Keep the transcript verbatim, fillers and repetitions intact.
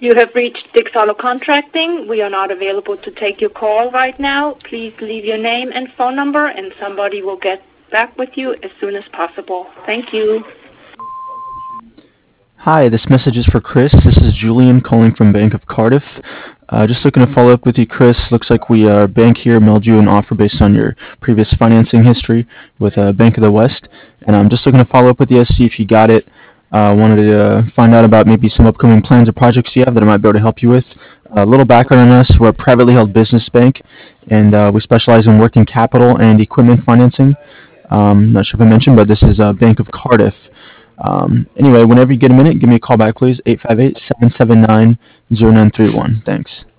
You have reached Dix Auto Contracting. We are not available to take your call right now. Please leave your name and phone number, and somebody will get back with you as soon as possible. Thank you. Hi, this message is for Chris. This is Julian calling from Bank of Cardiff. Uh, just looking to follow up with you, Chris. Looks like we, uh, bank here, mailed you an offer based on your previous financing history with uh, Bank of the West. And I'm just looking to follow up with you, see if you got it. Uh, wanted to uh, find out about maybe some upcoming plans or projects you have that I might be able to help you with. A little background on us. We're a privately held business bank, and uh, we specialize in working capital and equipment financing. Um, not sure if I mentioned, but this is uh, Bank of Cardiff. Um, anyway, whenever you get a minute, give me a call back, please. eight five eight, seven seven nine, zero nine three one. Thanks.